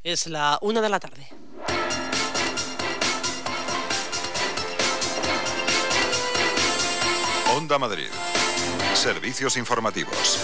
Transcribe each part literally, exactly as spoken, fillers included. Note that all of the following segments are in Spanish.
Es la una de la tarde. Onda Madrid. Servicios informativos.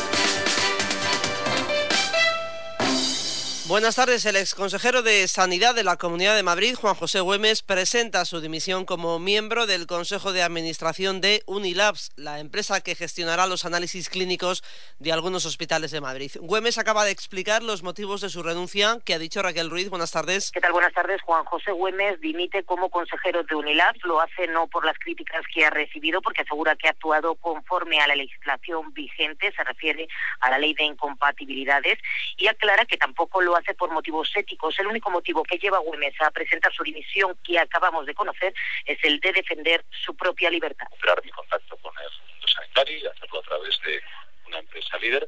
Buenas tardes. El exconsejero de Sanidad de la Comunidad de Madrid, Juan José Güemes, presenta su dimisión como miembro del Consejo de Administración de Unilabs, la empresa que gestionará los análisis clínicos de algunos hospitales de Madrid. Güemes acaba de explicar los motivos de su renuncia, que ha dicho Raquel Ruiz. Buenas tardes. ¿Qué tal? Buenas tardes. Juan José Güemes dimite como consejero de Unilabs. Lo hace no por las críticas que ha recibido, porque asegura que ha actuado conforme a la legislación vigente, se refiere a la ley de incompatibilidades, y aclara que tampoco lo hace por motivos éticos. El único motivo que lleva a Güemes a presentar su dimisión, que acabamos de conocer, es el de defender su propia libertad. Recuperar mi contacto con el mundo sanitario y hacerlo a través de una empresa líder,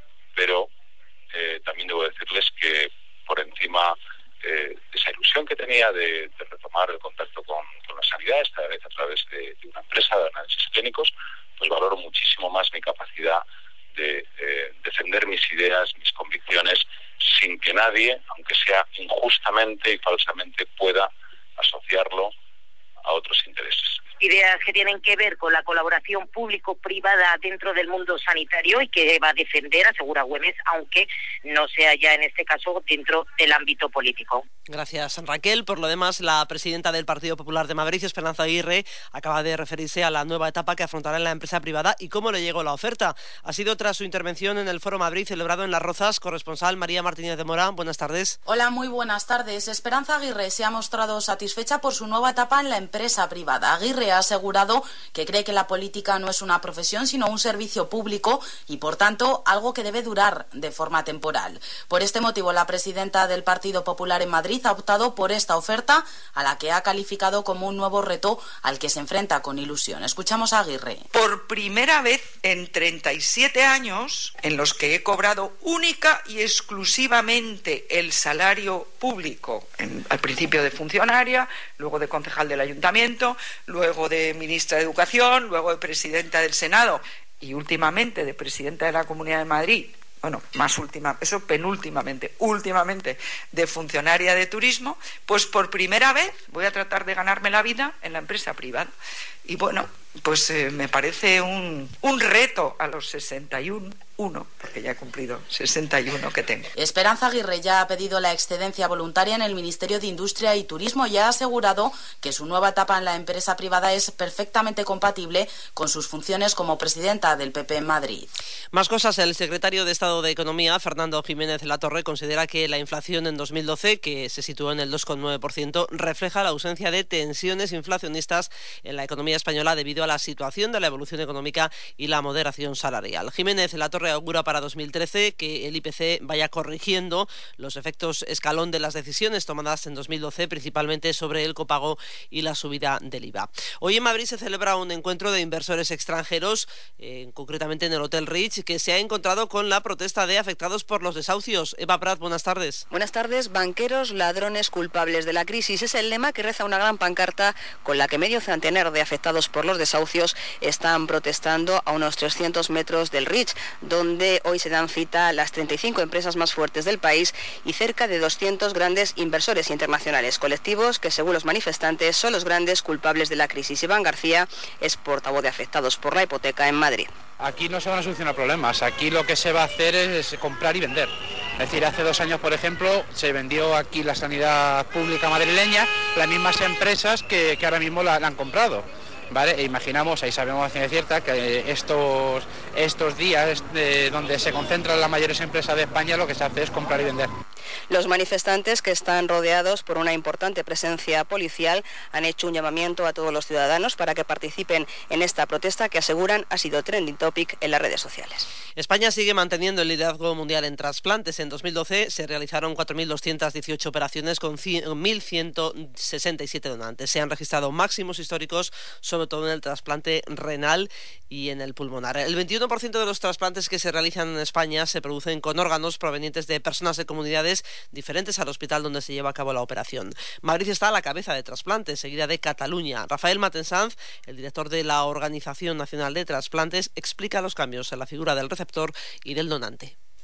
pero eh, también debo decirles que por encima eh, de esa ilusión que tenía de, de retomar el contacto con, con la sanidad, esta vez a través de, de una empresa de análisis clínicos, pues valoro muchísimo más mi capacidad de eh, defender mis ideas, mis convicciones, sin que nadie, aunque sea injustamente y falsamente, pueda asociarlo a otros intereses. Ideas que tienen que ver con la colaboración público-privada dentro del mundo sanitario y que va a defender, asegura Güemes, aunque no sea ya en este caso dentro del ámbito político. Gracias, Raquel. Por lo demás, la presidenta del Partido Popular de Madrid, Esperanza Aguirre, acaba de referirse a la nueva etapa que afrontará en la empresa privada y cómo le llegó la oferta. Ha sido tras su intervención en el Foro Madrid celebrado en Las Rozas. Corresponsal María Martínez de Mora, buenas tardes. Hola, muy buenas tardes. Esperanza Aguirre se ha mostrado satisfecha por su nueva etapa en la empresa privada. Aguirre ha asegurado que cree que la política no es una profesión, sino un servicio público y, por tanto, algo que debe durar de forma temporal. Por este motivo, la presidenta del Partido Popular en Madrid ha optado por esta oferta, a la que ha calificado como un nuevo reto al que se enfrenta con ilusión. Escuchamos a Aguirre. Por primera vez en treinta y siete años, en los que he cobrado única y exclusivamente el salario público, en, al principio de funcionaria, luego de concejal del ayuntamiento, luego de ministra de Educación, luego de presidenta del Senado y últimamente de presidenta de la Comunidad de Madrid, bueno, más última, eso penúltimamente, últimamente de funcionaria de turismo, pues por primera vez voy a tratar de ganarme la vida en la empresa privada. Y bueno, pues eh, me parece un, un reto a los sesenta y uno, porque ya he cumplido sesenta y uno que tengo. Esperanza Aguirre ya ha pedido la excedencia voluntaria en el Ministerio de Industria y Turismo y ha asegurado que su nueva etapa en la empresa privada es perfectamente compatible con sus funciones como presidenta del P P en Madrid. Más cosas. El secretario de Estado de Economía, Fernando Jiménez Latorre, considera que la inflación en dos mil doce, que se situó en el dos coma nueve por ciento, refleja la ausencia de tensiones inflacionistas en la economía española debido a la situación de la evolución económica y la moderación salarial. Jiménez Latorre augura para dos mil trece que el I P C vaya corrigiendo los efectos escalón de las decisiones tomadas en dos mil doce, principalmente sobre el copago y la subida del I V A. Hoy en Madrid se celebra un encuentro de inversores extranjeros, eh, concretamente en el Hotel Rich, que se ha encontrado con la protesta de afectados por los desahucios. Eva Prat, buenas tardes. Buenas tardes. Banqueros, ladrones, culpables de la crisis. Es el lema que reza una gran pancarta con la que medio centenar de afectados por los desahucios están protestando a unos trescientos metros del Rich, donde hoy se dan cita las treinta y cinco empresas más fuertes del país y cerca de doscientos grandes inversores internacionales, colectivos que, según los manifestantes, son los grandes culpables de la crisis. Iván García es portavoz de afectados por la hipoteca en Madrid. Aquí no se van a solucionar problemas, aquí lo que se va a hacer es comprar y vender. Es decir, hace dos años, por ejemplo, se vendió aquí la sanidad pública madrileña, las mismas empresas que, que ahora mismo la, la han comprado. ¿Vale? E imaginamos, ahí sabemos a ciencia cierta, que estos, estos días de, donde se concentran las mayores empresas de España, lo que se hace es comprar y vender. Los manifestantes, que están rodeados por una importante presencia policial, han hecho un llamamiento a todos los ciudadanos para que participen en esta protesta que aseguran ha sido trending topic en las redes sociales. España sigue manteniendo el liderazgo mundial en trasplantes. En dos mil doce se realizaron cuatro mil doscientas dieciocho operaciones con mil ciento sesenta y siete donantes. Se han registrado máximos históricos, sobre todo en el trasplante renal y en el pulmonar. El veintiuno por ciento de los trasplantes que se realizan en España se producen con órganos provenientes de personas de comunidades diferentes al hospital donde se lleva a cabo la operación. Madrid está a la cabeza de trasplantes, seguida de Cataluña. Rafael Matensanz, el director de la Organización Nacional de Trasplantes, explica los cambios en la figura del receptor y del donante.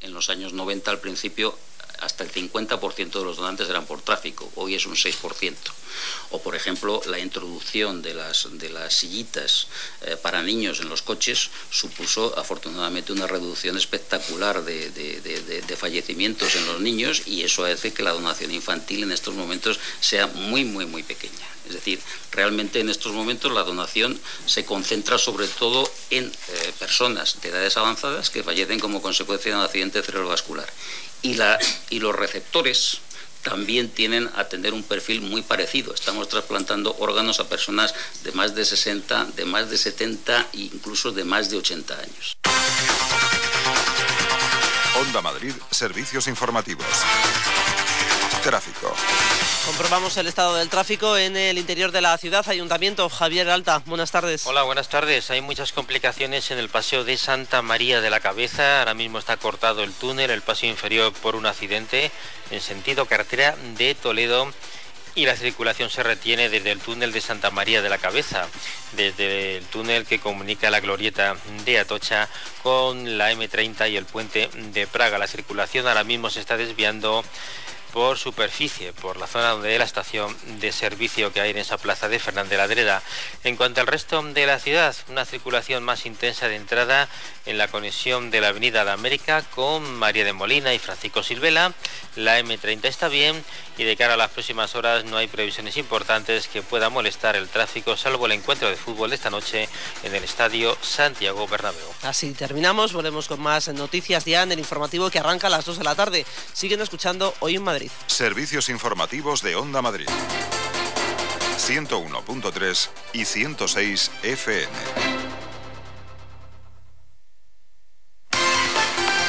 En los años noventa, al principio, hasta el cincuenta por ciento de los donantes eran por tráfico, hoy es un seis por ciento. O, por ejemplo, la introducción de las, de las sillitas eh, para niños en los coches supuso, afortunadamente, una reducción espectacular de, de, de, de, de fallecimientos en los niños, y eso hace que la donación infantil en estos momentos sea muy, muy, muy pequeña. Es decir, realmente en estos momentos la donación se concentra sobre todo en eh, personas de edades avanzadas que fallecen como consecuencia de un accidente cerebrovascular. Y, la, y los receptores también tienen a tener un perfil muy parecido. Estamos trasplantando órganos a personas de más de sesenta, de más de setenta e incluso de más de ochenta años. Onda Madrid, servicios informativos. Tráfico. Comprobamos el estado del tráfico en el interior de la ciudad. Ayuntamiento, Javier Alta, buenas tardes. Hola, buenas tardes. Hay muchas complicaciones en el paseo de Santa María de la Cabeza. Ahora mismo está cortado el túnel, el paso inferior, por un accidente en sentido carretera de Toledo, y la circulación se retiene desde el túnel de Santa María de la Cabeza, desde el túnel que comunica la glorieta de Atocha con la eme treinta y el puente de Praga. La circulación ahora mismo se está desviando por superficie, por la zona donde hay la estación de servicio que hay en esa plaza de Fernández Ladreda. En cuanto al resto de la ciudad, una circulación más intensa de entrada en la conexión de la Avenida de América con María de Molina y Francisco Silvela. La eme treinta está bien, y de cara a las próximas horas no hay previsiones importantes que puedan molestar el tráfico, salvo el encuentro de fútbol esta noche en el Estadio Santiago Bernabéu. Así terminamos, volvemos con más noticias ya en el informativo que arranca a las dos de la tarde. Siguen escuchando Hoy en Madrid. Servicios informativos de Onda Madrid. ciento uno punto tres y ciento seis efe eme.